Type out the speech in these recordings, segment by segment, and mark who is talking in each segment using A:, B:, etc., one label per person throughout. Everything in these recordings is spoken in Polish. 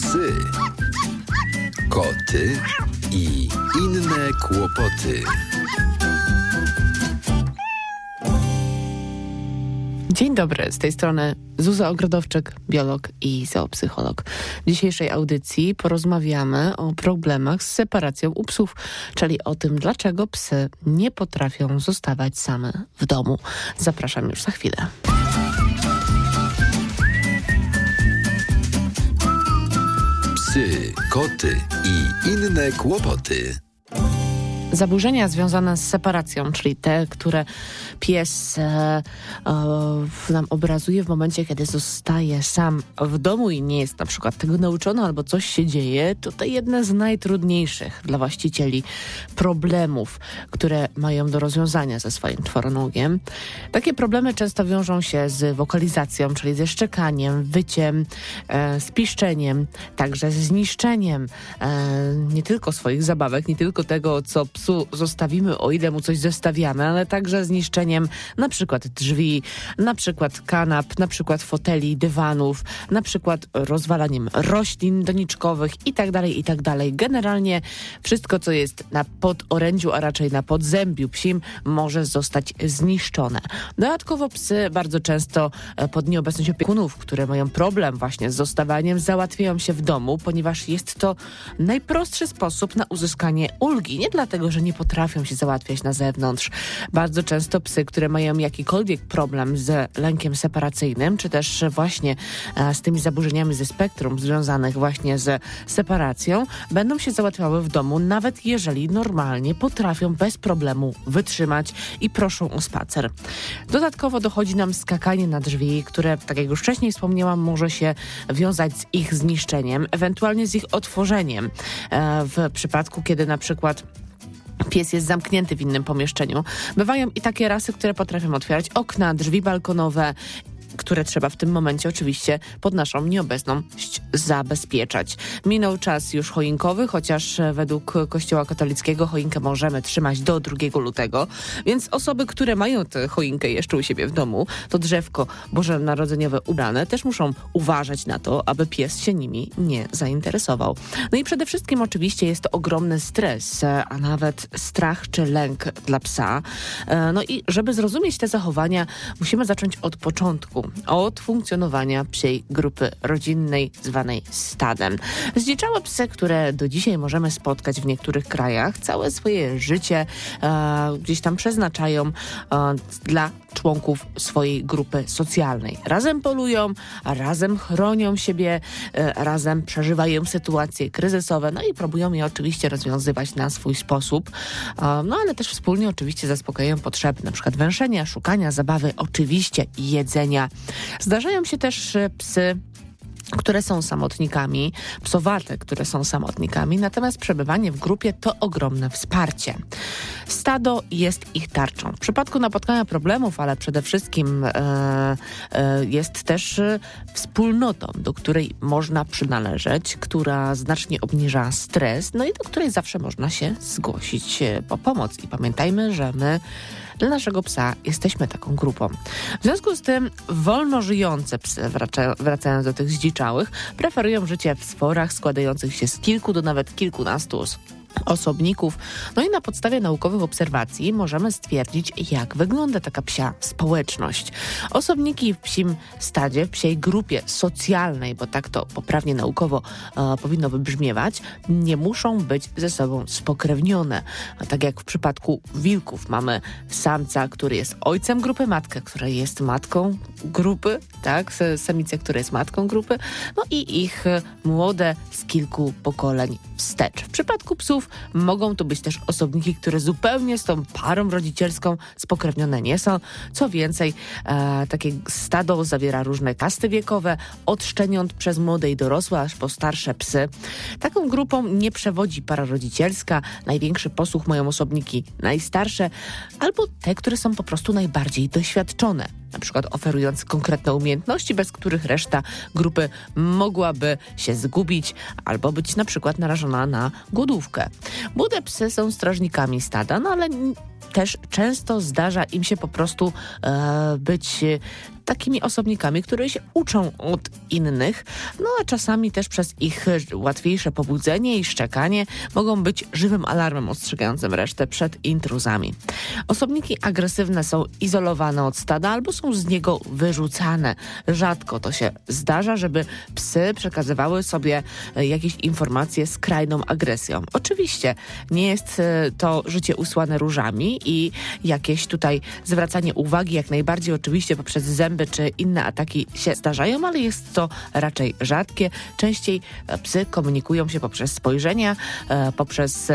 A: Psy, koty i inne kłopoty.
B: Dzień dobry, z tej strony Zuza Ogrodowczyk, biolog i zoopsycholog. W dzisiejszej audycji porozmawiamy o problemach z separacją u psów, czyli o tym, dlaczego psy nie potrafią zostawać same w domu. Zapraszam już za chwilę.
A: Psy, koty i inne kłopoty.
B: Zaburzenia związane z separacją, czyli te, które pies nam obrazuje w momencie, kiedy zostaje sam w domu i nie jest na przykład tego nauczony albo coś się dzieje, to jedne z najtrudniejszych dla właścicieli problemów, które mają do rozwiązania ze swoim czworonogiem. Takie problemy często wiążą się z wokalizacją, czyli ze szczekaniem, wyciem, z piszczeniem, także ze zniszczeniem nie tylko swoich zabawek, nie tylko tego, co psu zostawimy, o ile mu coś zostawiamy, ale także zniszczeniem na przykład drzwi, na przykład kanap, na przykład foteli, dywanów, na przykład rozwalaniem roślin doniczkowych i tak dalej. Generalnie wszystko, co jest na podorędziu, a raczej na podzębiu psim, może zostać zniszczone. Dodatkowo psy bardzo często pod nieobecność opiekunów, które mają problem właśnie z zostawaniem, załatwiają się w domu, ponieważ jest to najprostszy sposób na uzyskanie ulgi. Nie dlatego, że nie potrafią się załatwiać na zewnątrz. Bardzo często psy, które mają jakikolwiek problem z lękiem separacyjnym, czy też właśnie z tymi zaburzeniami ze spektrum związanych właśnie z separacją, będą się załatwiały w domu, nawet jeżeli normalnie potrafią bez problemu wytrzymać i proszą o spacer. Dodatkowo dochodzi nam skakanie na drzwi, które, tak jak już wcześniej wspomniałam, może się wiązać z ich zniszczeniem, ewentualnie z ich otworzeniem. W przypadku, kiedy na przykład pies jest zamknięty w innym pomieszczeniu. Bywają i takie rasy, które potrafią otwierać okna, drzwi balkonowe, które trzeba w tym momencie oczywiście pod naszą nieobecność zabezpieczać. Minął czas już choinkowy, chociaż według Kościoła katolickiego choinkę możemy trzymać do 2 lutego, więc osoby, które mają tę choinkę jeszcze u siebie w domu, to drzewko bożonarodzeniowe ubrane, też muszą uważać na to, aby pies się nimi nie zainteresował. No i przede wszystkim oczywiście jest to ogromny stres, a nawet strach czy lęk dla psa. No i żeby zrozumieć te zachowania, musimy zacząć od początku. Od funkcjonowania psiej grupy rodzinnej zwanej stadem. Zdziczałe psy, które do dzisiaj możemy spotkać w niektórych krajach, całe swoje życie gdzieś tam przeznaczają dla członków swojej grupy socjalnej. Razem polują, razem chronią siebie, razem przeżywają sytuacje kryzysowe, no i próbują je oczywiście rozwiązywać na swój sposób, no ale też wspólnie oczywiście zaspokajają potrzeby, na przykład węszenia, szukania zabawy, oczywiście i jedzenia. Zdarzają się też psy, które są samotnikami, psowate, które są samotnikami, natomiast przebywanie w grupie to ogromne wsparcie. Stado jest ich tarczą. W przypadku napotkania problemów, ale przede wszystkim jest też wspólnotą, do której można przynależeć, która znacznie obniża stres, no i do której zawsze można się zgłosić po pomoc. I pamiętajmy, że my dla naszego psa jesteśmy taką grupą. W związku z tym wolno żyjące psy, wracając do tych zdziczałych, preferują życie w sworach składających się z kilku do nawet kilkunastu osobników. No i na podstawie naukowych obserwacji możemy stwierdzić, jak wygląda taka psia społeczność. Osobniki w psim stadzie, w psiej grupie socjalnej, bo tak to poprawnie naukowo powinno wybrzmiewać, nie muszą być ze sobą spokrewnione. A tak jak w przypadku wilków mamy samca, który jest ojcem grupy, matkę, która jest matką grupy, tak? Samicę, która jest matką grupy, no i ich młode z kilku pokoleń wstecz. W przypadku psów mogą to być też osobniki, które zupełnie z tą parą rodzicielską spokrewnione nie są. Co więcej, takie stado zawiera różne kasty wiekowe, od szczeniąt przez młode i dorosłe, aż po starsze psy. Taką grupą nie przewodzi para rodzicielska. Największy posłuch mają osobniki najstarsze albo te, które są po prostu najbardziej doświadczone. Na przykład oferując konkretne umiejętności, bez których reszta grupy mogłaby się zgubić albo być na przykład narażona na głodówkę. Młode psy są strażnikami stada, no ale też często zdarza im się po prostu być takimi osobnikami, które się uczą od innych, no a czasami też przez ich łatwiejsze pobudzenie i szczekanie mogą być żywym alarmem ostrzegającym resztę przed intruzami. Osobniki agresywne są izolowane od stada albo są z niego wyrzucane. Rzadko to się zdarza, żeby psy przekazywały sobie jakieś informacje z skrajną agresją. Oczywiście nie jest to życie usłane różami i jakieś tutaj zwracanie uwagi jak najbardziej oczywiście poprzez zęby czy inne ataki się zdarzają, ale jest to raczej rzadkie. Częściej psy komunikują się poprzez spojrzenia, poprzez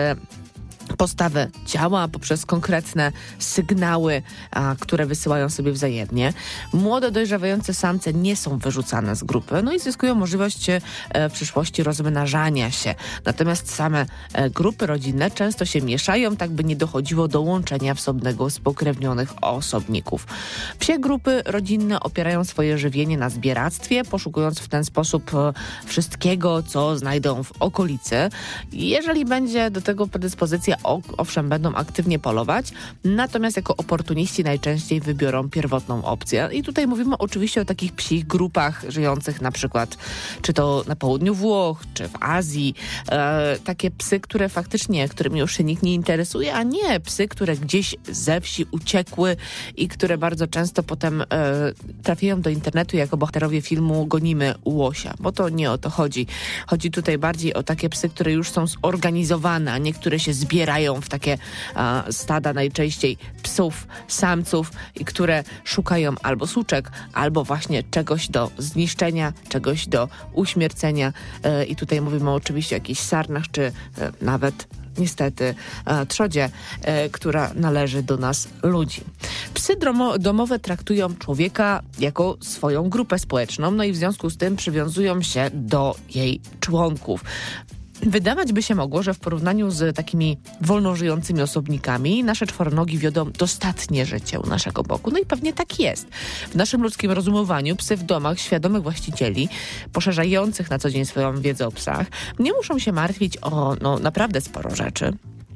B: postawę ciała, poprzez konkretne sygnały, które wysyłają sobie wzajemnie. Młode, dojrzewające samce nie są wyrzucane z grupy, no i zyskują możliwość w przyszłości rozmnażania się. Natomiast same grupy rodzinne często się mieszają, tak by nie dochodziło do łączenia wsobnego spokrewnionych osobników. Psie grupy rodzinne opierają swoje żywienie na zbieractwie, poszukując w ten sposób wszystkiego, co znajdą w okolicy. Jeżeli będzie do tego predyspozycja, owszem, będą aktywnie polować, natomiast jako oportuniści najczęściej wybiorą pierwotną opcję. I tutaj mówimy oczywiście o takich psich grupach żyjących na przykład czy to na południu Włoch, czy w Azji. Takie psy, które faktycznie, którymi już się nikt nie interesuje, a nie psy, które gdzieś ze wsi uciekły i które bardzo często potem trafiają do internetu jako bohaterowie filmu Gonimy łosia, bo to nie o to chodzi. Chodzi tutaj bardziej o takie psy, które już są zorganizowane, a niektóre się zbierają w takie stada najczęściej psów, samców, i które szukają albo suczek, albo właśnie czegoś do zniszczenia, czegoś do uśmiercenia. I tutaj mówimy oczywiście o jakichś sarnach, czy nawet niestety trzodzie, która należy do nas ludzi. Psy domowe traktują człowieka jako swoją grupę społeczną, no i w związku z tym przywiązują się do jej członków. Wydawać by się mogło, że w porównaniu z takimi wolno żyjącymi osobnikami nasze czworonogi wiodą dostatnie życie u naszego boku. No i pewnie tak jest. W naszym ludzkim rozumowaniu psy w domach świadomych właścicieli, poszerzających na co dzień swoją wiedzę o psach, nie muszą się martwić o naprawdę sporo rzeczy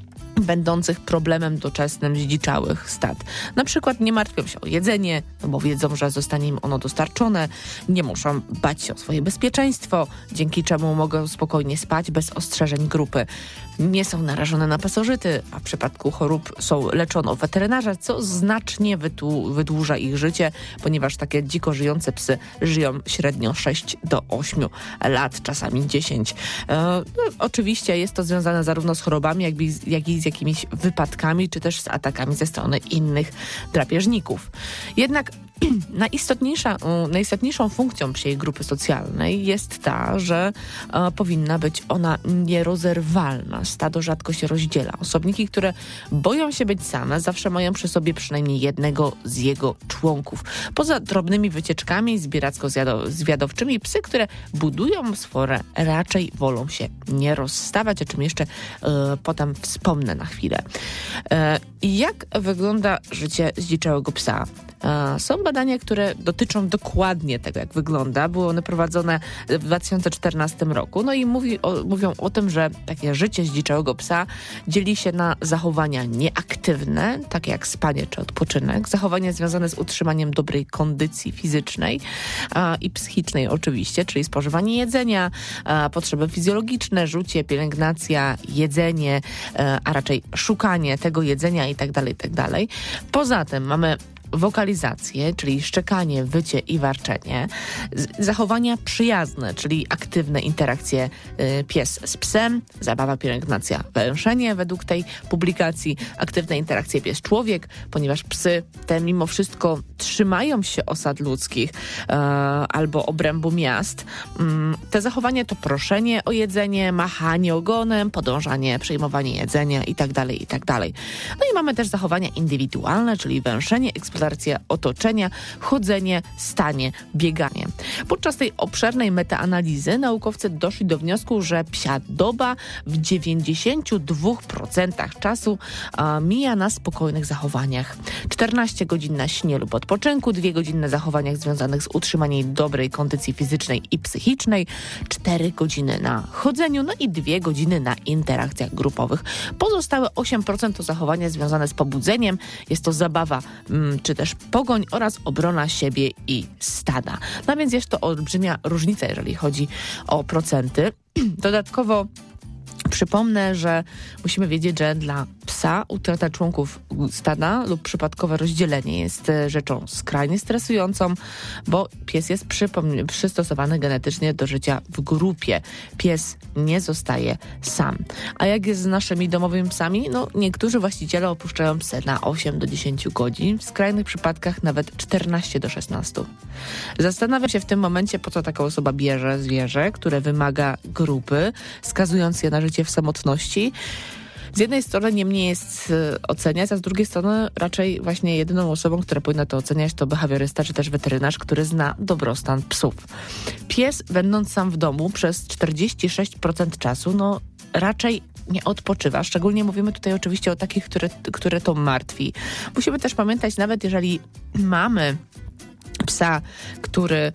B: będących problemem doczesnym zdziczałych stad. Na przykład nie martwią się o jedzenie, bo wiedzą, że zostanie im ono dostarczone. Nie muszą bać się o swoje bezpieczeństwo, dzięki czemu mogą spokojnie spać bez ostrzeżeń grupy. Nie są narażone na pasożyty, a w przypadku chorób są leczone u weterynarza, co znacznie wydłuża ich życie, ponieważ takie dziko żyjące psy żyją średnio 6 do 8 lat, czasami 10. Oczywiście jest to związane zarówno z chorobami, jak i z jakimiś wypadkami, czy też z atakami ze strony innych drapieżników. Jednak najistotniejszą funkcją psiej grupy socjalnej jest ta, że powinna być ona nierozerwalna. Stado rzadko się rozdziela. Osobniki, które boją się być same, zawsze mają przy sobie przynajmniej jednego z jego członków. Poza drobnymi wycieczkami zwiadowczymi, psy, które budują sforę, raczej wolą się nie rozstawać, o czym jeszcze potem wspomnę na chwilę. Jak wygląda życie zdziczałego psa? Są badania, które dotyczą dokładnie tego, jak wygląda. Były one prowadzone w 2014 roku. No i mówią o tym, że takie życie zdziczałego psa dzieli się na zachowania nieaktywne, takie jak spanie czy odpoczynek, zachowania związane z utrzymaniem dobrej kondycji fizycznej i psychicznej oczywiście, czyli spożywanie jedzenia, potrzeby fizjologiczne, rzucie, pielęgnacja, jedzenie, a raczej szukanie tego jedzenia itd. Poza tym mamy wokalizację, czyli szczekanie, wycie i warczenie, zachowania przyjazne, czyli aktywne interakcje pies z psem, zabawa, pielęgnacja, węszenie według tej publikacji, aktywne interakcje pies-człowiek, ponieważ psy te mimo wszystko trzymają się osad ludzkich albo obrębu miast. Te zachowania to proszenie o jedzenie, machanie ogonem, podążanie, przejmowanie jedzenia itd. No i mamy też zachowania indywidualne, czyli węszenie, eksploracja otoczenia, chodzenie, stanie, bieganie. Podczas tej obszernej metaanalizy naukowcy doszli do wniosku, że psia doba w 92% czasu mija na spokojnych zachowaniach. 14 godzin na śnie lub odpoczynku, 2 godziny na zachowaniach związanych z utrzymaniem dobrej kondycji fizycznej i psychicznej, 4 godziny na chodzeniu, no i 2 godziny na interakcjach grupowych. Pozostałe 8% to zachowania związane z pobudzeniem. Jest to zabawa czy czy też pogoń oraz obrona siebie i stada. No więc jest to olbrzymia różnica, jeżeli chodzi o procenty. Dodatkowo przypomnę, że musimy wiedzieć, że dla psa utrata członków stada lub przypadkowe rozdzielenie jest rzeczą skrajnie stresującą, bo pies jest przystosowany genetycznie do życia w grupie. Pies nie zostaje sam. A jak jest z naszymi domowymi psami? No, niektórzy właściciele opuszczają psy na 8 do 10 godzin, w skrajnych przypadkach nawet 14 do 16. Zastanawiam się w tym momencie, po co taka osoba bierze zwierzę, które wymaga grupy, skazując je na życie w samotności. Z jednej strony nie mnie jest oceniać, a z drugiej strony raczej właśnie jedyną osobą, która powinna to oceniać, to behawiorysta czy też weterynarz, który zna dobrostan psów. Pies, będąc sam w domu przez 46% czasu, no raczej nie odpoczywa. Szczególnie mówimy tutaj oczywiście o takich, które to martwi. Musimy też pamiętać, nawet jeżeli mamy psa, który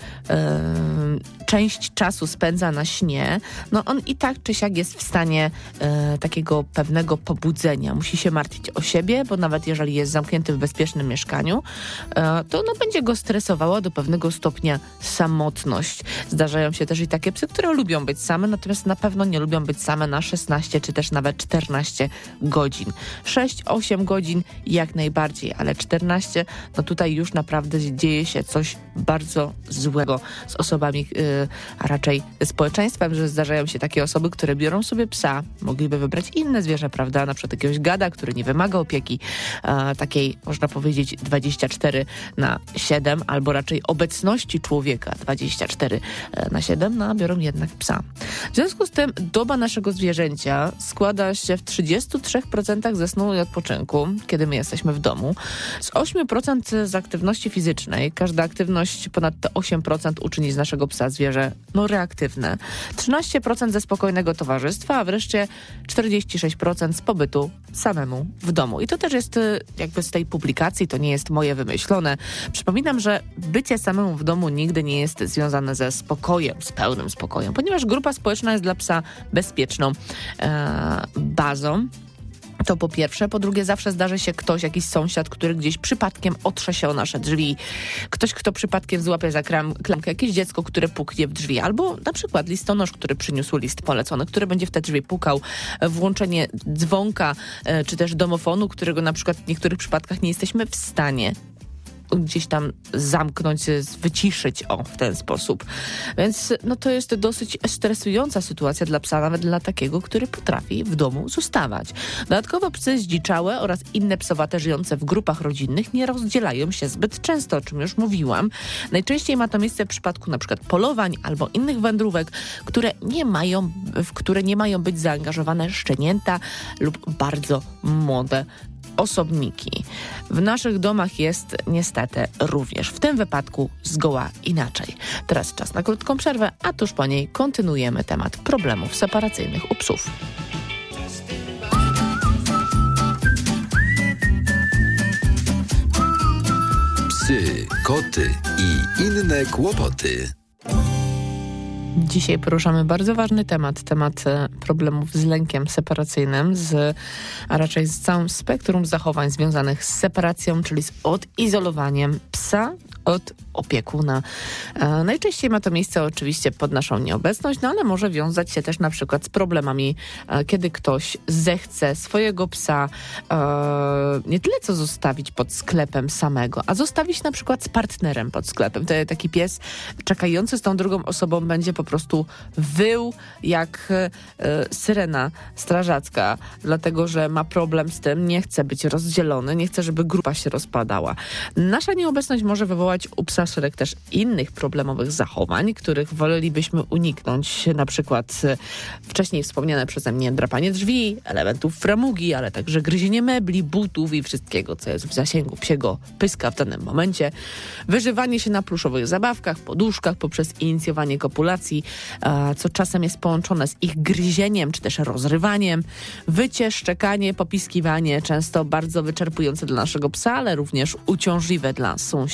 B: część czasu spędza na śnie, no on i tak czy siak jest w stanie takiego pewnego pobudzenia. Musi się martwić o siebie, bo nawet jeżeli jest zamknięty w bezpiecznym mieszkaniu, to no, będzie go stresowała do pewnego stopnia samotność. Zdarzają się też i takie psy, które lubią być same, natomiast na pewno nie lubią być same na 16 czy też nawet 14 godzin. 6-8 godzin jak najbardziej, ale 14, no tutaj już naprawdę dzieje się coś bardzo złego z osobami, a raczej ze społeczeństwem, że zdarzają się takie osoby, które biorą sobie psa, mogliby wybrać inne zwierzę, prawda, na przykład jakiegoś gada, który nie wymaga opieki takiej, można powiedzieć, 24/7, albo raczej obecności człowieka 24/7, no a biorą jednak psa. W związku z tym doba naszego zwierzęcia składa się w 33% ze snu i odpoczynku, kiedy my jesteśmy w domu, z 8% z aktywności fizycznej. Każda aktywność ponad te 8% uczyni z naszego psa zwierzę reaktywne. 13% ze spokojnego towarzystwa, a wreszcie 46% z pobytu samemu w domu. I to też jest jakby z tej publikacji, to nie jest moje wymyślone. Przypominam, że bycie samemu w domu nigdy nie jest związane ze spokojem, z pełnym spokojem, ponieważ grupa społeczna jest dla psa bezpieczną bazą. To po pierwsze. Po drugie, zawsze zdarzy się ktoś, jakiś sąsiad, który gdzieś przypadkiem otrze się o nasze drzwi. Ktoś, kto przypadkiem złapie za klamkę. Jakieś dziecko, które puknie w drzwi. Albo na przykład listonosz, który przyniósł list polecony, który będzie w te drzwi pukał. Włączenie dzwonka, czy też domofonu, którego na przykład w niektórych przypadkach nie jesteśmy w stanie gdzieś tam zamknąć, wyciszyć w ten sposób. Więc no to jest dosyć stresująca sytuacja dla psa, nawet dla takiego, który potrafi w domu zostawać. Dodatkowo psy zdziczałe oraz inne psowate żyjące w grupach rodzinnych nie rozdzielają się zbyt często, o czym już mówiłam. Najczęściej ma to miejsce w przypadku na przykład polowań albo innych wędrówek, w które nie mają być zaangażowane szczenięta lub bardzo młode osobniki. W naszych domach jest niestety również w tym wypadku zgoła inaczej. Teraz czas na krótką przerwę, a tuż po niej kontynuujemy temat problemów separacyjnych u psów.
A: Psy, koty i inne kłopoty.
B: Dzisiaj poruszamy bardzo ważny temat problemów z lękiem separacyjnym, a raczej z całym spektrum zachowań związanych z separacją, czyli z odizolowaniem psa od opiekuna. Najczęściej ma to miejsce oczywiście pod naszą nieobecność, no ale może wiązać się też na przykład z problemami, kiedy ktoś zechce swojego psa nie tyle co zostawić pod sklepem samego, a zostawić na przykład z partnerem pod sklepem. Taki pies czekający z tą drugą osobą będzie po prostu wył jak syrena strażacka, dlatego że ma problem z tym, nie chce być rozdzielony, nie chce, żeby grupa się rozpadała. Nasza nieobecność może wywołać u psa szereg też innych problemowych zachowań, których wolelibyśmy uniknąć, na przykład wcześniej wspomniane przeze mnie drapanie drzwi, elementów framugi, ale także gryzienie mebli, butów i wszystkiego, co jest w zasięgu psiego pyska w danym momencie, wyżywanie się na pluszowych zabawkach, poduszkach poprzez inicjowanie kopulacji, co czasem jest połączone z ich gryzieniem, czy też rozrywaniem, wycie, szczekanie, popiskiwanie, często bardzo wyczerpujące dla naszego psa, ale również uciążliwe dla sąsiadów.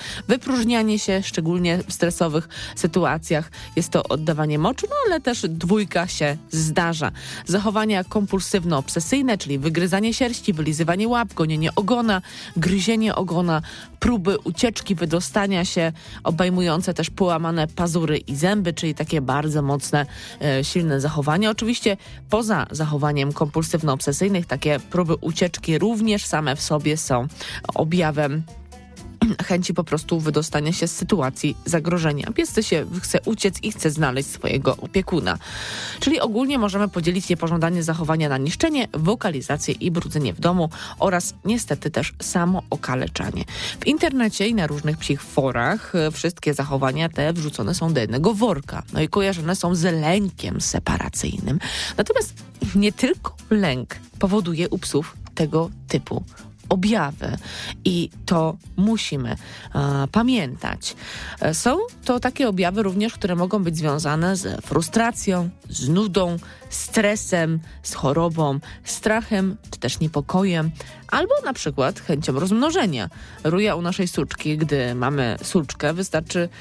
B: wypróżnianie się, szczególnie w stresowych sytuacjach. Jest to oddawanie moczu, ale też dwójka się zdarza. Zachowania kompulsywno-obsesyjne, czyli wygryzanie sierści, wylizywanie łap, gonienie ogona, gryzienie ogona, próby ucieczki, wydostania się, obejmujące też połamane pazury i zęby, czyli takie bardzo mocne, silne zachowania. Oczywiście poza zachowaniem kompulsywno-obsesyjnych takie próby ucieczki również same w sobie są objawem chęci po prostu wydostania się z sytuacji zagrożenia. Pies chce uciec i chce znaleźć swojego opiekuna. Czyli ogólnie możemy podzielić niepożądane zachowania na niszczenie, wokalizację i brudzenie w domu oraz niestety też samo okaleczanie. W internecie i na różnych psich forach wszystkie zachowania te wrzucone są do jednego worka. No i kojarzone są z lękiem separacyjnym. Natomiast nie tylko lęk powoduje u psów tego typu objawy i to musimy pamiętać. Są to takie objawy również, które mogą być związane z frustracją, z nudą, stresem, z chorobą, strachem czy też niepokojem, albo na przykład chęcią rozmnożenia. Ruja u naszej suczki, gdy mamy suczkę, wystarczy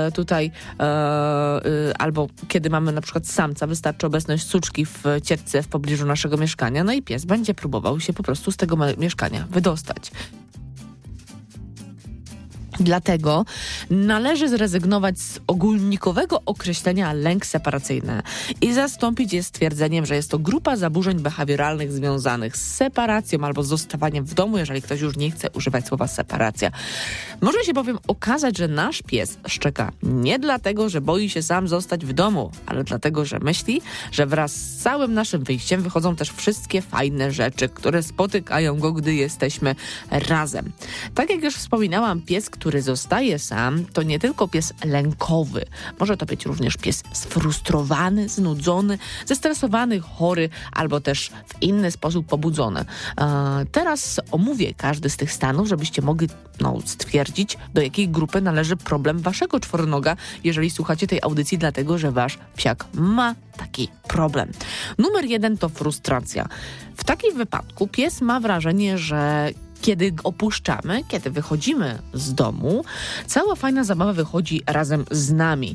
B: albo kiedy mamy na przykład samca, wystarczy obecność suczki w cieczce w pobliżu naszego mieszkania, no i pies będzie próbował się po prostu z tego mieszkania wydostać. Dlatego należy zrezygnować z ogólnikowego określenia lęk separacyjny i zastąpić je stwierdzeniem, że jest to grupa zaburzeń behawioralnych związanych z separacją albo z zostawaniem w domu, jeżeli ktoś już nie chce używać słowa separacja. Może się bowiem okazać, że nasz pies szczeka nie dlatego, że boi się sam zostać w domu, ale dlatego, że myśli, że wraz z całym naszym wyjściem wychodzą też wszystkie fajne rzeczy, które spotykają go, gdy jesteśmy razem. Tak jak już wspominałam, pies, który zostaje sam, to nie tylko pies lękowy. Może to być również pies sfrustrowany, znudzony, zestresowany, chory albo też w inny sposób pobudzony. Teraz omówię każdy z tych stanów, żebyście mogli stwierdzić, do jakiej grupy należy problem waszego czworonoga, jeżeli słuchacie tej audycji, dlatego że wasz psiak ma taki problem. Numer 1 to frustracja. W takim wypadku pies ma wrażenie, że kiedy opuszczamy, kiedy wychodzimy z domu, cała fajna zabawa wychodzi razem z nami.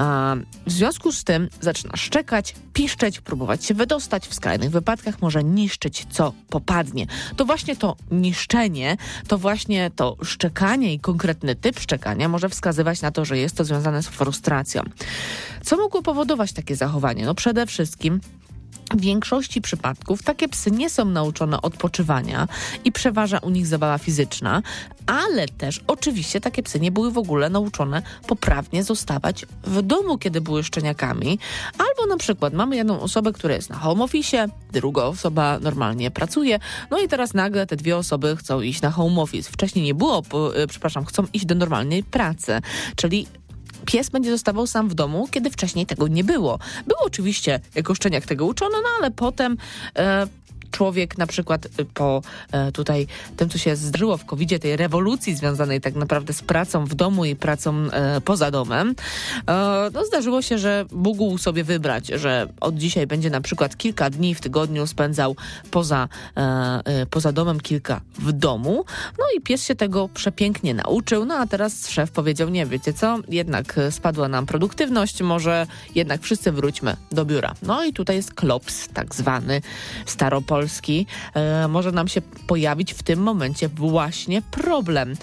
B: W związku z tym zaczyna szczekać, piszczeć, próbować się wydostać, w skrajnych wypadkach może niszczyć, co popadnie. To właśnie to niszczenie, to właśnie to szczekanie i konkretny typ szczekania może wskazywać na to, że jest to związane z frustracją. Co mogło powodować takie zachowanie? No przede wszystkim w większości przypadków takie psy nie są nauczone odpoczywania i przeważa u nich zabawa fizyczna, ale też oczywiście takie psy nie były w ogóle nauczone poprawnie zostawać w domu, kiedy były szczeniakami. Albo na przykład mamy jedną osobę, która jest na home office, druga osoba normalnie pracuje, no i teraz nagle te dwie osoby chcą iść na home office. Wcześniej nie było, chcą iść do normalnej pracy, czyli pies będzie zostawał sam w domu, kiedy wcześniej tego nie było. Był oczywiście jako szczeniak tego uczony, no ale potem człowiek na przykład po tym, co się zdarzyło w COVID-zie, tej rewolucji związanej tak naprawdę z pracą w domu i pracą poza domem, zdarzyło się, że mógł sobie wybrać, że od dzisiaj będzie na przykład kilka dni w tygodniu spędzał poza domem, kilka w domu. No i pies się tego przepięknie nauczył, no a teraz szef powiedział, nie wiecie co, jednak spadła nam produktywność, może jednak wszyscy wróćmy do biura. No i tutaj jest klops, tak zwany staropolski. Może nam się pojawić w tym momencie właśnie problem.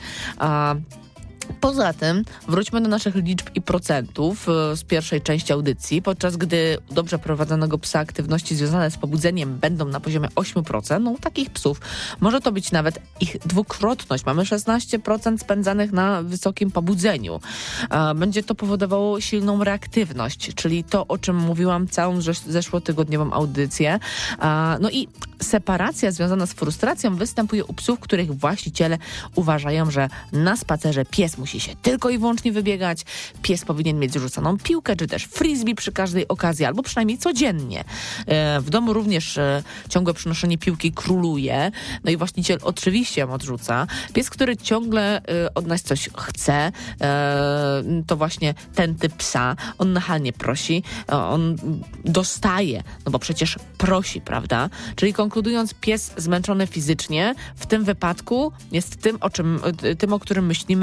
B: Poza tym wróćmy do naszych liczb i procentów z pierwszej części audycji. Podczas gdy dobrze prowadzonego psa aktywności związane z pobudzeniem będą na poziomie 8%, no takich psów może to być nawet ich dwukrotność. Mamy 16% spędzanych na wysokim pobudzeniu. Będzie to powodowało silną reaktywność, czyli to, o czym mówiłam całą zeszłotygodniową audycję. No i separacja związana z frustracją występuje u psów, których właściciele uważają, że na spacerze pies musi się tylko i wyłącznie wybiegać, pies powinien mieć rzuconą piłkę, czy też frisbee przy każdej okazji, albo przynajmniej codziennie. W domu również ciągłe przynoszenie piłki króluje, no i właściciel oczywiście ją odrzuca. Pies, który ciągle od nas coś chce, to właśnie ten typ psa, on nachalnie prosi, on dostaje, no bo przecież prosi, prawda? Czyli konkludując, pies zmęczony fizycznie w tym wypadku jest tym, o którym myślimy, że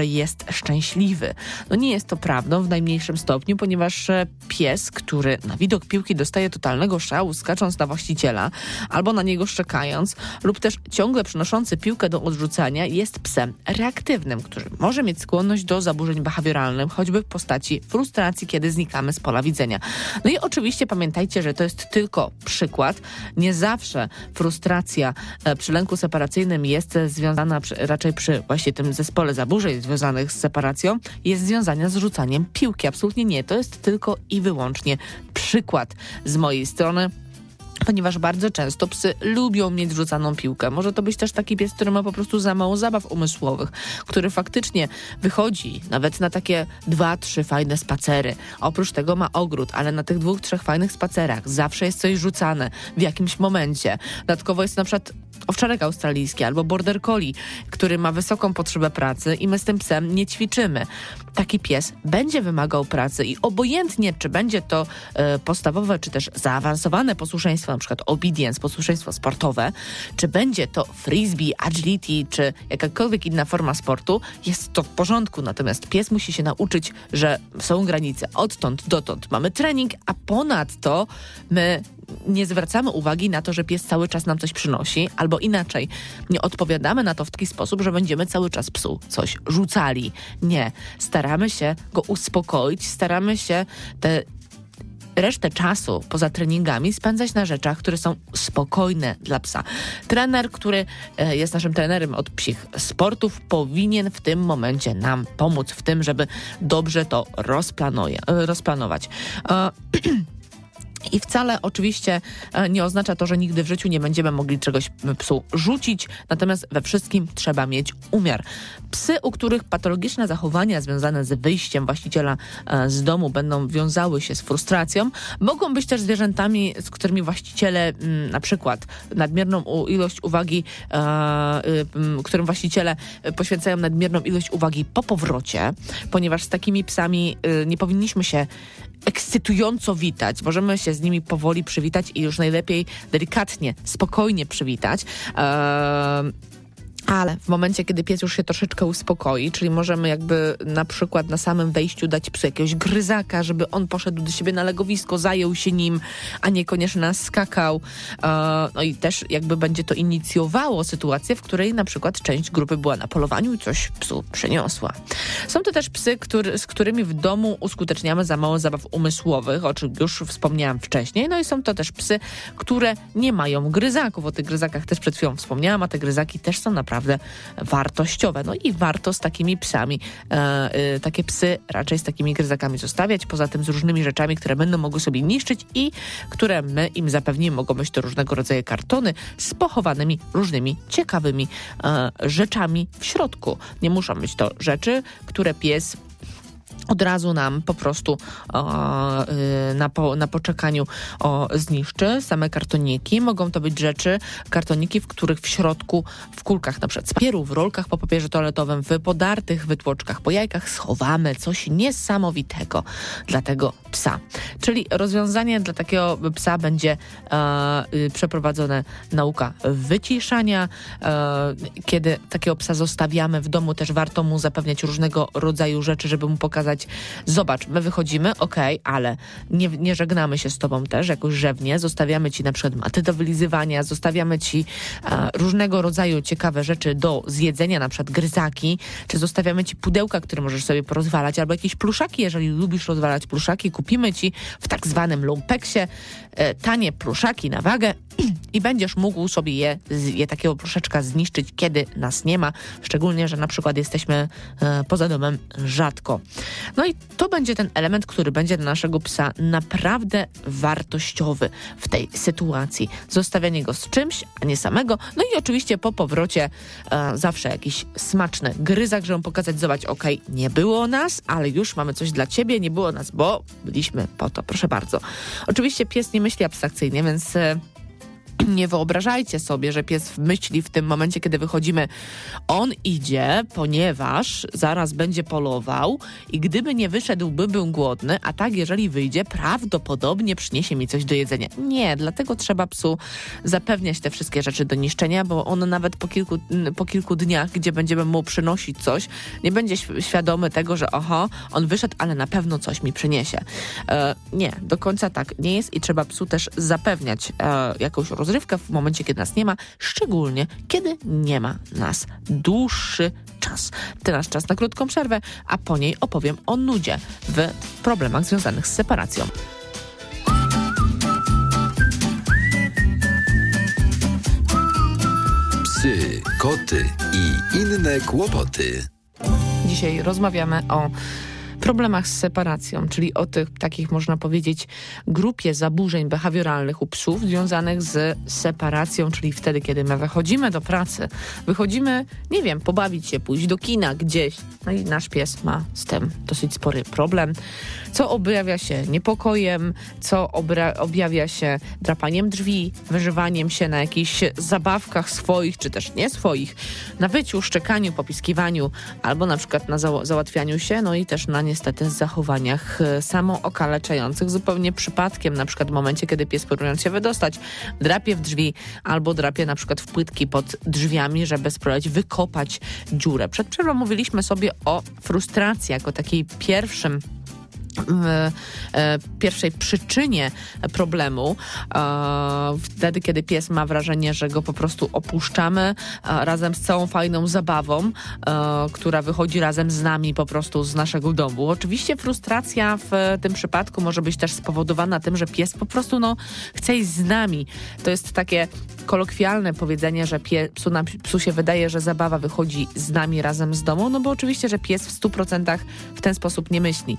B: jest szczęśliwy. No nie jest to prawdą w najmniejszym stopniu, ponieważ pies, który na widok piłki dostaje totalnego szału, skacząc na właściciela albo na niego szczekając, lub też ciągle przynoszący piłkę do odrzucania, jest psem reaktywnym, który może mieć skłonność do zaburzeń behawioralnych, choćby w postaci frustracji, kiedy znikamy z pola widzenia. No i oczywiście pamiętajcie, że to jest tylko przykład. Nie zawsze frustracja przy lęku separacyjnym jest związana raczej przy właśnie tym zespole zaburzeń związanych z separacją, jest związana z rzucaniem piłki. Absolutnie nie. To jest tylko i wyłącznie przykład z mojej strony, ponieważ bardzo często psy lubią mieć rzucaną piłkę. Może to być też taki pies, który ma po prostu za mało zabaw umysłowych, który faktycznie wychodzi nawet na takie 2-3 fajne spacery. Oprócz tego ma ogród, ale na tych 2-3 fajnych spacerach zawsze jest coś rzucane w jakimś momencie. Dodatkowo jest na przykład owczarek australijski albo border collie, który ma wysoką potrzebę pracy i my z tym psem nie ćwiczymy. Taki pies będzie wymagał pracy i obojętnie, czy będzie to podstawowe, czy też zaawansowane posłuszeństwo, na przykład obedience, posłuszeństwo sportowe, czy będzie to frisbee, agility, czy jakakolwiek inna forma sportu, jest to w porządku. Natomiast pies musi się nauczyć, że są granice. Odtąd dotąd mamy trening, a ponadto my nie zwracamy uwagi na to, że pies cały czas nam coś przynosi, albo inaczej, nie odpowiadamy na to w taki sposób, że będziemy cały czas psu coś rzucali. Nie. Staramy się go uspokoić, staramy się resztę czasu poza treningami spędzać na rzeczach, które są spokojne dla psa. Trener, który jest naszym trenerem od psich sportów, powinien w tym momencie nam pomóc w tym, żeby dobrze to rozplanować. I wcale oczywiście nie oznacza to, że nigdy w życiu nie będziemy mogli czegoś psu rzucić, natomiast we wszystkim trzeba mieć umiar. Psy, u których patologiczne zachowania związane z wyjściem właściciela z domu będą wiązały się z frustracją, mogą być też zwierzętami, z którymi właściciele na przykład nadmierną ilość uwagi, którym właściciele poświęcają nadmierną ilość uwagi po powrocie, ponieważ z takimi psami nie powinniśmy się ekscytująco witać. Możemy się z nimi powoli przywitać i już najlepiej delikatnie, spokojnie przywitać. Ale w momencie, kiedy pies już się troszeczkę uspokoi, czyli możemy jakby na przykład na samym wejściu dać psu jakiegoś gryzaka, żeby on poszedł do siebie na legowisko, zajął się nim, a niekoniecznie nas skakał. No i też jakby będzie to inicjowało sytuację, w której na przykład część grupy była na polowaniu i coś psu przyniosła. Są to też psy, z którymi w domu uskuteczniamy za mało zabaw umysłowych, o czym już wspomniałam wcześniej. No i są to też psy, które nie mają gryzaków. O tych gryzakach też przed chwilą wspomniałam, a te gryzaki też są naprawdę wartościowe. No i warto z takimi psami, takie psy raczej z takimi gryzakami zostawiać, poza tym z różnymi rzeczami, które będą mogły sobie niszczyć i które my im zapewnimy. Mogą być to różnego rodzaju kartony z pochowanymi różnymi ciekawymi rzeczami w środku. Nie muszą być to rzeczy, które pies od razu nam po prostu na poczekaniu zniszczy. Same kartoniki. Mogą to być rzeczy, kartoniki, w których w środku, w kulkach na przykład z papieru, w rolkach po papierze toaletowym, w podartych wytłoczkach, po jajkach schowamy coś niesamowitego dla tego psa. Czyli rozwiązanie dla takiego psa będzie przeprowadzone nauka wyciszania. Kiedy takiego psa zostawiamy w domu, też warto mu zapewniać różnego rodzaju rzeczy, żeby mu pokazać: zobacz, my wychodzimy, okej, ale nie żegnamy się z tobą też jakoś rzewnie, zostawiamy ci na przykład maty do wylizywania, zostawiamy ci różnego rodzaju ciekawe rzeczy do zjedzenia, na przykład gryzaki, czy zostawiamy ci pudełka, które możesz sobie porozwalać, albo jakieś pluszaki, jeżeli lubisz rozwalać pluszaki, kupimy ci w tak zwanym lumpeksie tanie pluszaki na wagę i będziesz mógł sobie je takiego pluszeczka zniszczyć, kiedy nas nie ma, szczególnie, że na przykład jesteśmy poza domem rzadko. No i to będzie ten element, który będzie dla naszego psa naprawdę wartościowy w tej sytuacji. Zostawianie go z czymś, a nie samego. No i oczywiście po powrocie zawsze jakiś smaczny gryzak, żeby pokazać: zobacz, okej, nie było nas, ale już mamy coś dla ciebie, nie było nas, bo byliśmy po to, proszę bardzo. Oczywiście pies nie myśli abstrakcyjnie, więc Nie wyobrażajcie sobie, że pies myśli w tym momencie, kiedy wychodzimy, on idzie, ponieważ zaraz będzie polował i gdyby nie wyszedł, był głodny, a tak, jeżeli wyjdzie, prawdopodobnie przyniesie mi coś do jedzenia. Nie, dlatego trzeba psu zapewniać te wszystkie rzeczy do niszczenia, bo on nawet po kilku dniach, gdzie będziemy mu przynosić coś, nie będzie świadomy tego, że on wyszedł, ale na pewno coś mi przyniesie. Nie, do końca tak nie jest i trzeba psu też zapewniać jakąś rozrywkę w momencie, kiedy nas nie ma, szczególnie kiedy nie ma nas dłuższy czas. Teraz czas na krótką przerwę, a po niej opowiem o nudzie w problemach związanych z separacją.
A: Psy, koty i inne kłopoty.
B: Dzisiaj rozmawiamy o problemach z separacją, czyli o tych takich, można powiedzieć, grupie zaburzeń behawioralnych u psów związanych z separacją, czyli wtedy, kiedy my wychodzimy do pracy, wychodzimy, nie wiem, pobawić się, pójść do kina gdzieś, no i nasz pies ma z tym dosyć spory problem, co objawia się niepokojem, co objawia się drapaniem drzwi, wyżywaniem się na jakichś zabawkach swoich, czy też nie swoich, na wyciu, szczekaniu, popiskiwaniu, albo na przykład na załatwianiu się, no i też na niestety zachowaniach samookaleczających zupełnie przypadkiem, na przykład w momencie, kiedy pies, próbując się wydostać, drapie w drzwi albo drapie na przykład w płytki pod drzwiami, żeby spróbować wykopać dziurę. Przed przerwą mówiliśmy sobie o frustracji jako takiej pierwszej przyczynie problemu, wtedy, kiedy pies ma wrażenie, że go po prostu opuszczamy razem z całą fajną zabawą, która wychodzi razem z nami po prostu z naszego domu. Oczywiście frustracja w tym przypadku może być też spowodowana tym, że pies po prostu chce iść z nami. To jest takie kolokwialne powiedzenie, że psu się wydaje, że zabawa wychodzi z nami razem z domu, no bo oczywiście, że pies w 100% w ten sposób nie myśli.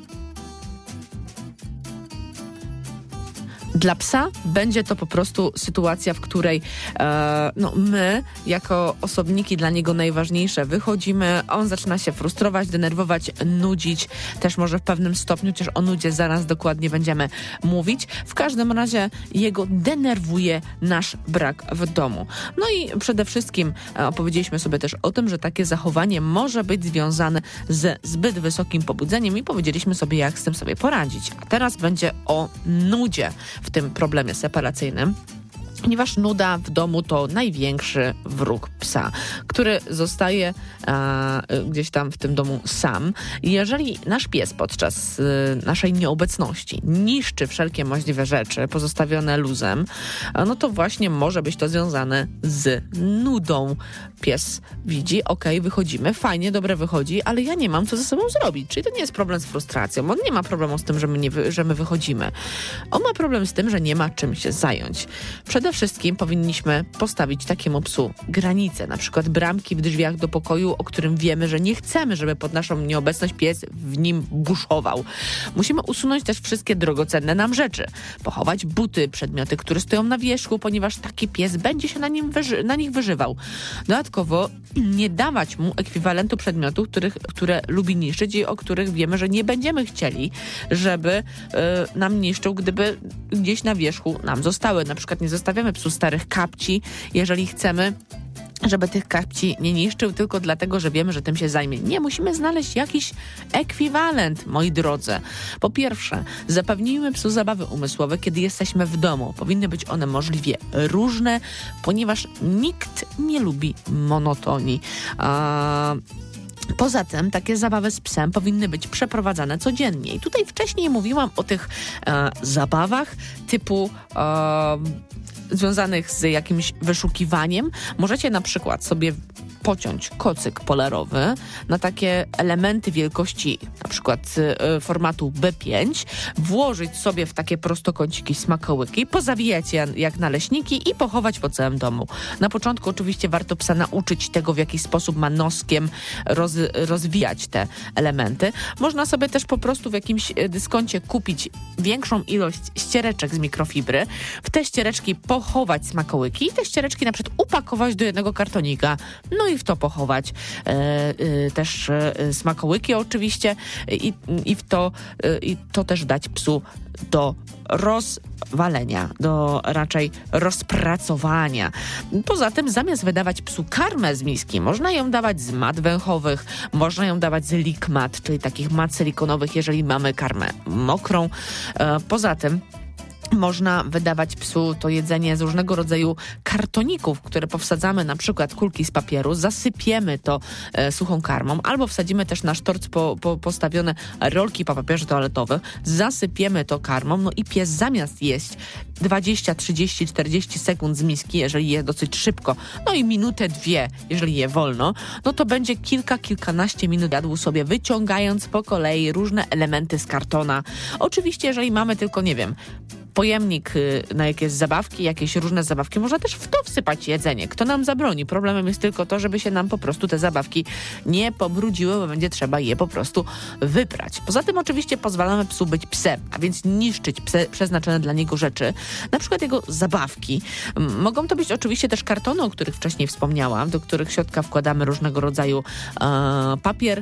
B: Dla psa będzie to po prostu sytuacja, w której my, jako osobniki dla niego najważniejsze, wychodzimy, on zaczyna się frustrować, denerwować, nudzić, też może w pewnym stopniu, chociaż o nudzie zaraz dokładnie będziemy mówić. W każdym razie jego denerwuje nasz brak w domu. No i przede wszystkim opowiedzieliśmy sobie też o tym, że takie zachowanie może być związane z zbyt wysokim pobudzeniem i powiedzieliśmy sobie, jak z tym sobie poradzić. A teraz będzie o nudzie w tym problemie separacyjnym, ponieważ nuda w domu to największy wróg psa, który zostaje gdzieś tam w tym domu sam. Jeżeli nasz pies podczas naszej nieobecności niszczy wszelkie możliwe rzeczy pozostawione luzem, no to właśnie może być to związane z nudą. Pies widzi, wychodzimy, fajnie, dobre wychodzi, ale ja nie mam co ze sobą zrobić. Czyli to nie jest problem z frustracją. On nie ma problemu z tym, że my wychodzimy. On ma problem z tym, że nie ma czym się zająć. Przede wszystkim powinniśmy postawić takiemu psu granice, na przykład bramki w drzwiach do pokoju, o którym wiemy, że nie chcemy, żeby pod naszą nieobecność pies w nim buszował. Musimy usunąć też wszystkie drogocenne nam rzeczy. Pochować buty, przedmioty, które stoją na wierzchu, ponieważ taki pies będzie się na nich wyżywał. Dodatkowo nie dawać mu ekwiwalentu przedmiotów, które lubi niszczyć i o których wiemy, że nie będziemy chcieli, żeby nam niszczył, gdyby gdzieś na wierzchu nam zostały. Na przykład nie zostawiamy psu starych kapci, jeżeli chcemy, żeby tych kapci nie niszczył tylko dlatego, że wiemy, że tym się zajmie. Nie, musimy znaleźć jakiś ekwiwalent, moi drodzy. Po pierwsze, zapewnijmy psu zabawy umysłowe, kiedy jesteśmy w domu. Powinny być one możliwie różne, ponieważ nikt nie lubi monotonii. Poza tym takie zabawy z psem powinny być przeprowadzane codziennie. I tutaj wcześniej mówiłam o tych zabawach typu związanych z jakimś wyszukiwaniem. Możecie na przykład sobie pociąć kocyk polerowy na takie elementy wielkości na przykład formatu B5, włożyć sobie w takie prostokąciki smakołyki, pozawijać je jak naleśniki i pochować po całym domu. Na początku oczywiście warto psa nauczyć tego, w jaki sposób ma noskiem rozwijać te elementy. Można sobie też po prostu w jakimś dyskoncie kupić większą ilość ściereczek z mikrofibry, w te ściereczki pochować smakołyki i te ściereczki na przykład upakować do jednego kartonika. No i i w to pochować też smakołyki oczywiście i to też dać psu do rozwalenia, do raczej rozpracowania. Poza tym zamiast wydawać psu karmę z miski, można ją dawać z mat węchowych, można ją dawać z likmat, czyli takich mat silikonowych, jeżeli mamy karmę mokrą. Poza tym można wydawać psu to jedzenie z różnego rodzaju kartoników, które powsadzamy, na przykład kulki z papieru, zasypiemy to suchą karmą, albo wsadzimy też na sztorc postawione rolki po papierze toaletowym, zasypiemy to karmą, no i pies zamiast jeść 20, 30, 40 sekund z miski, jeżeli je dosyć szybko, no i minutę, dwie, jeżeli je wolno, no to będzie kilkanaście minut jadł sobie, wyciągając po kolei różne elementy z kartona. Oczywiście, jeżeli mamy tylko, nie wiem, pojemnik na jakieś zabawki, jakieś różne zabawki, można też w to wsypać jedzenie. Kto nam zabroni? Problemem jest tylko to, żeby się nam po prostu te zabawki nie pobrudziły, bo będzie trzeba je po prostu wyprać. Poza tym oczywiście pozwalamy psu być psem, a więc niszczyć przeznaczone dla niego rzeczy, na przykład jego zabawki. Mogą to być oczywiście też kartony, o których wcześniej wspomniałam, do których w środka wkładamy różnego rodzaju papier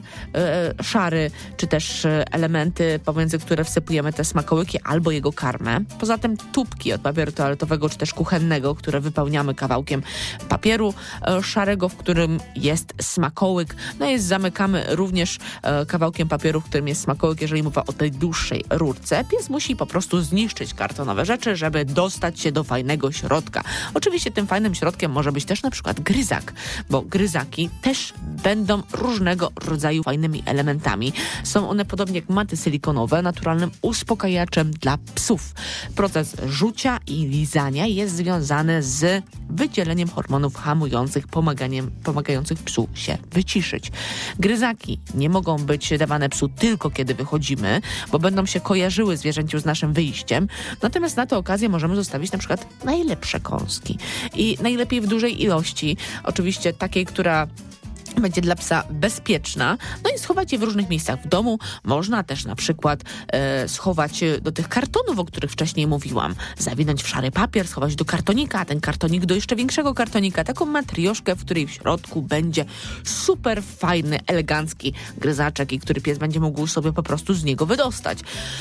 B: szary, czy też elementy, pomiędzy które wsypujemy te smakołyki albo jego karmę. Poza tym tubki od papieru toaletowego czy też kuchennego, które wypełniamy kawałkiem papieru szarego, w którym jest smakołyk. No i zamykamy również kawałkiem papieru, w którym jest smakołyk, jeżeli mowa o tej dłuższej rurce. Pies musi po prostu zniszczyć kartonowe rzeczy, żeby dostać się do fajnego środka. Oczywiście tym fajnym środkiem może być też na przykład gryzak, bo gryzaki też będą różnego rodzaju fajnymi elementami. Są one podobnie jak maty silikonowe, naturalnym uspokajaczem dla psów. Proces rzucia i lizania jest związany z wydzieleniem hormonów hamujących, pomagających psu się wyciszyć. Gryzaki nie mogą być dawane psu tylko kiedy wychodzimy, bo będą się kojarzyły zwierzęciu z naszym wyjściem. Natomiast na tę okazję możemy zostawić na przykład najlepsze kąski. I najlepiej w dużej ilości, oczywiście takiej, która będzie dla psa bezpieczna, no i schować je w różnych miejscach w domu. Można też na przykład schować do tych kartonów, o których wcześniej mówiłam. Zawinąć w szary papier, schować do kartonika, a ten kartonik do jeszcze większego kartonika. Taką matrioszkę, w której w środku będzie super fajny, elegancki gryzaczek i który pies będzie mógł sobie po prostu z niego wydostać.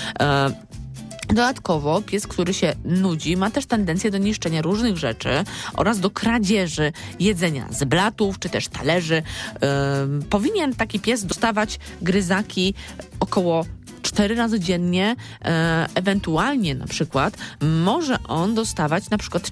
B: Dodatkowo pies, który się nudzi, ma też tendencję do niszczenia różnych rzeczy oraz do kradzieży jedzenia z blatów czy też talerzy. Powinien taki pies dostawać gryzaki około 4 razy dziennie, ewentualnie na przykład może on dostawać na przykład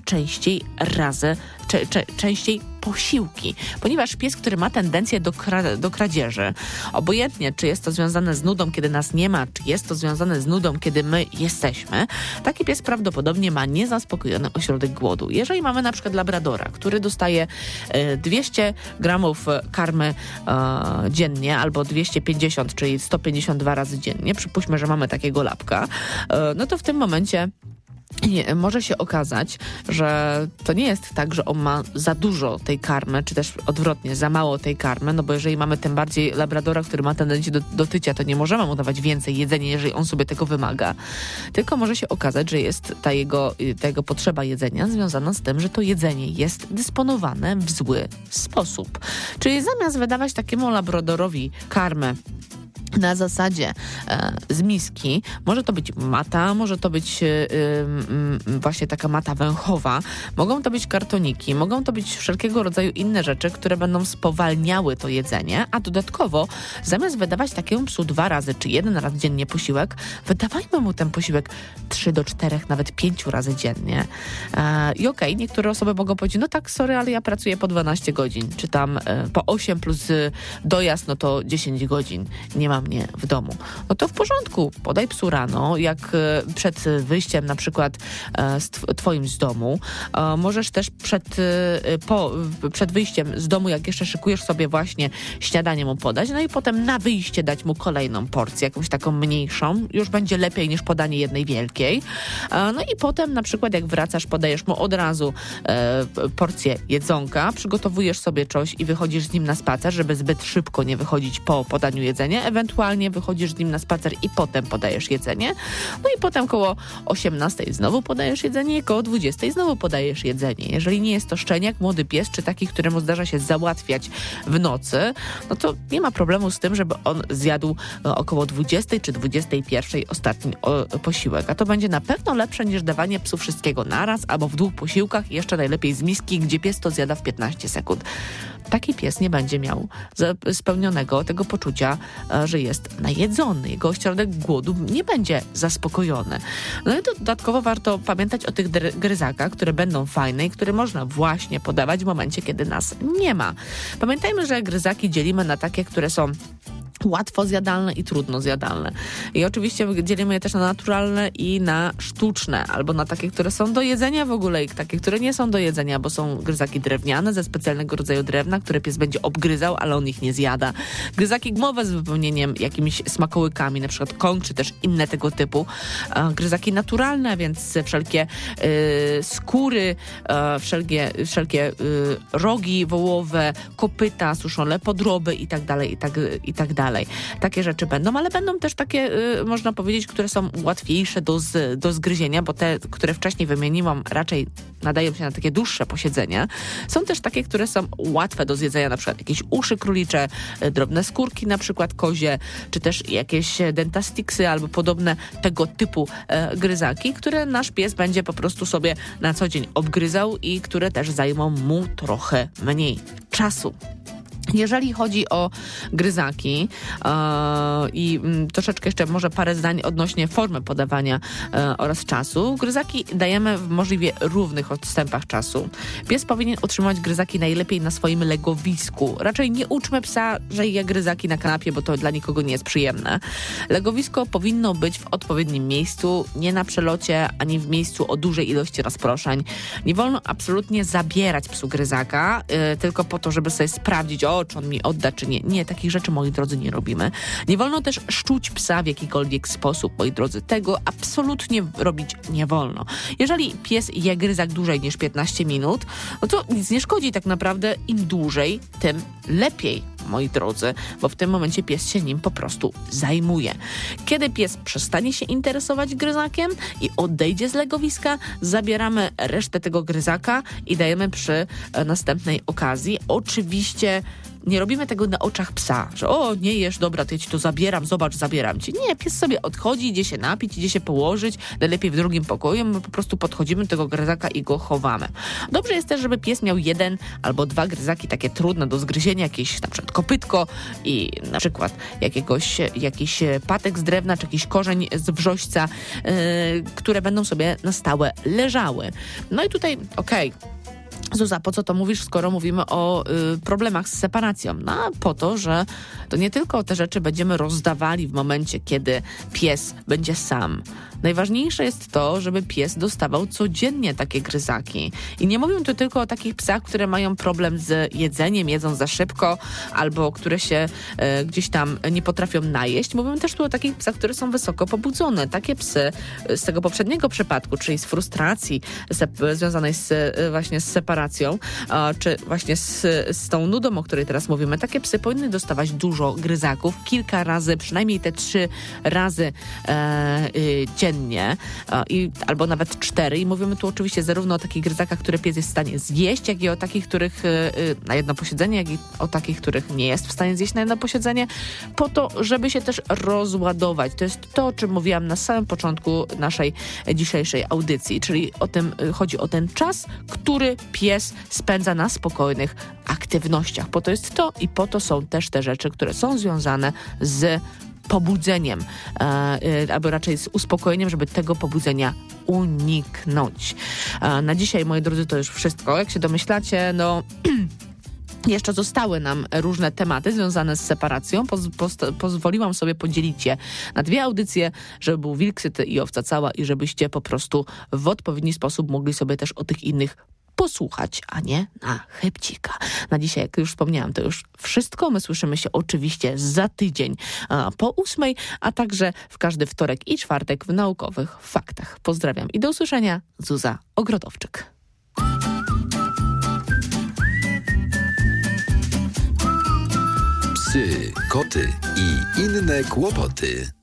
B: częściej posiłki, ponieważ pies, który ma tendencję do kradzieży, obojętnie czy jest to związane z nudą, kiedy nas nie ma, czy jest to związane z nudą, kiedy my jesteśmy, taki pies prawdopodobnie ma niezaspokojony ośrodek głodu. Jeżeli mamy na przykład labradora, który dostaje 200 gramów karmy dziennie albo 250, czyli 152 razy dziennie, przypuśćmy, że mamy takiego labka, no to w tym momencie może się okazać, że to nie jest tak, że on ma za dużo tej karmy, czy też odwrotnie, za mało tej karmy, no bo jeżeli mamy tym bardziej labradora, który ma tendencję do tycia, to nie możemy mu dawać więcej jedzenia, jeżeli on sobie tego wymaga. Tylko może się okazać, że jest ta jego potrzeba jedzenia związana z tym, że to jedzenie jest dysponowane w zły sposób. Czyli zamiast wydawać takiemu labradorowi karmę na zasadzie z miski, może to być mata, może to być właśnie taka mata węchowa, mogą to być kartoniki, mogą to być wszelkiego rodzaju inne rzeczy, które będą spowalniały to jedzenie, a dodatkowo zamiast wydawać takiemu psu 2 razy czy 1 raz dziennie posiłek, wydawajmy mu ten posiłek 3 do 4, nawet 5 razy dziennie. I okej, niektóre osoby mogą powiedzieć, no tak, sorry, ale ja pracuję po 12 godzin, czy tam po 8 plus dojazd, no to 10 godzin, nie mam mnie w domu. No to w porządku, podaj psu rano, jak przed wyjściem na przykład twoim z domu. Możesz też przed wyjściem z domu, jak jeszcze szykujesz sobie właśnie śniadanie mu podać, no i potem na wyjście dać mu kolejną porcję, jakąś taką mniejszą. Już będzie lepiej niż podanie jednej wielkiej. No i potem na przykład jak wracasz, podajesz mu od razu porcję jedzonka, przygotowujesz sobie coś i wychodzisz z nim na spacer, żeby zbyt szybko nie wychodzić po podaniu jedzenia. Ewentualnie ewentualnie wychodzisz z nim na spacer i potem podajesz jedzenie. No i potem koło 18 znowu podajesz jedzenie i koło 20 znowu podajesz jedzenie. Jeżeli nie jest to szczeniak, młody pies, czy taki, któremu zdarza się załatwiać w nocy, no to nie ma problemu z tym, żeby on zjadł około 20 czy 21 ostatni posiłek. A to będzie na pewno lepsze niż dawanie psu wszystkiego naraz albo w 2 posiłkach i jeszcze najlepiej z miski, gdzie pies to zjada w 15 sekund. Taki pies nie będzie miał spełnionego tego poczucia, że jest najedzony. Jego ośrodek głodu nie będzie zaspokojony. No i dodatkowo warto pamiętać o tych gryzakach, które będą fajne i które można właśnie podawać w momencie, kiedy nas nie ma. Pamiętajmy, że gryzaki dzielimy na takie, które są łatwo zjadalne i trudno zjadalne. I oczywiście dzielimy je też na naturalne i na sztuczne, albo na takie, które są do jedzenia w ogóle i takie, które nie są do jedzenia, bo są gryzaki drewniane ze specjalnego rodzaju drewna, które pies będzie obgryzał, ale on ich nie zjada. Gryzaki gumowe z wypełnieniem jakimiś smakołykami, na przykład kong, czy też inne tego typu. Gryzaki naturalne, więc wszelkie skóry, wszelkie rogi wołowe, kopyta, suszone podroby i tak dalej. Takie rzeczy będą, ale będą też takie, można powiedzieć, które są łatwiejsze do zgryzienia, bo te, które wcześniej wymieniłam, raczej nadają się na takie dłuższe posiedzenia. Są też takie, które są łatwe do zjedzenia, na przykład jakieś uszy królicze, drobne skórki, na przykład kozie, czy też jakieś dentastiksy albo podobne tego typu gryzaki, które nasz pies będzie po prostu sobie na co dzień obgryzał i które też zajmą mu trochę mniej czasu. Jeżeli chodzi o gryzaki i troszeczkę jeszcze może parę zdań odnośnie formy podawania oraz czasu. Gryzaki dajemy w możliwie równych odstępach czasu. Pies powinien utrzymywać gryzaki najlepiej na swoim legowisku. Raczej nie uczmy psa, że je gryzaki na kanapie, bo to dla nikogo nie jest przyjemne. Legowisko powinno być w odpowiednim miejscu, nie na przelocie, ani w miejscu o dużej ilości rozproszeń. Nie wolno absolutnie zabierać psu gryzaka, tylko po to, żeby sobie sprawdzić, czy on mi odda, czy nie. Nie, takich rzeczy, moi drodzy, nie robimy. Nie wolno też szczuć psa w jakikolwiek sposób, moi drodzy. Tego absolutnie robić nie wolno. Jeżeli pies je gryzak dłużej niż 15 minut, no to nic nie szkodzi tak naprawdę. Im dłużej, tym lepiej, moi drodzy, bo w tym momencie pies się nim po prostu zajmuje. Kiedy pies przestanie się interesować gryzakiem i odejdzie z legowiska, zabieramy resztę tego gryzaka i dajemy przy następnej okazji. Oczywiście nie robimy tego na oczach psa, że nie jesz, dobra, to ja ci to zabieram, zobacz, zabieram ci. Nie, pies sobie odchodzi, idzie się napić, idzie się położyć, najlepiej w drugim pokoju, my po prostu podchodzimy do tego gryzaka i go chowamy. Dobrze jest też, żeby pies miał 1 albo 2 gryzaki takie trudne do zgryzienia, jakieś na przykład kopytko i na przykład jakiś patek z drewna, czy jakiś korzeń z wrzośca, które będą sobie na stałe leżały. No i tutaj, Zuza, po co to mówisz, skoro mówimy o problemach z separacją? No, po to, że to nie tylko te rzeczy będziemy rozdawali w momencie, kiedy pies będzie sam. Najważniejsze jest to, żeby pies dostawał codziennie takie gryzaki. I nie mówię tu tylko o takich psach, które mają problem z jedzeniem, jedzą za szybko, albo które się gdzieś tam nie potrafią najeść. Mówię też tu o takich psach, które są wysoko pobudzone. Takie psy z tego poprzedniego przypadku, czyli z frustracji związanej właśnie z separacją, czy właśnie z tą nudą, o której teraz mówimy, takie psy powinny dostawać dużo gryzaków, kilka razy, przynajmniej te 3 razy dziennie, albo nawet 4. I mówimy tu oczywiście zarówno o takich gryzakach, które pies jest w stanie zjeść, jak i o takich, których na jedno posiedzenie, jak i o takich, których nie jest w stanie zjeść na jedno posiedzenie, po to, żeby się też rozładować. To jest to, o czym mówiłam na samym początku naszej dzisiejszej audycji, czyli chodzi o ten czas, który pies spędza na spokojnych aktywnościach. Po to jest to i po to są też te rzeczy, które są związane z pobudzeniem, albo raczej z uspokojeniem, żeby tego pobudzenia uniknąć. Na dzisiaj, moi drodzy, to już wszystko. Jak się domyślacie, jeszcze zostały nam różne tematy związane z separacją. Pozwoliłam sobie podzielić je na 2 audycje, żeby był wilk syty i owca cała i żebyście po prostu w odpowiedni sposób mogli sobie też o tych innych posłuchać, a nie na chybcika. Na dzisiaj, jak już wspomniałam, to już wszystko. My słyszymy się oczywiście za tydzień po 8, a także w każdy wtorek i czwartek w Naukowych Faktach. Pozdrawiam i do usłyszenia. Zuza Ogrodowczyk.
A: psy, koty i inne kłopoty.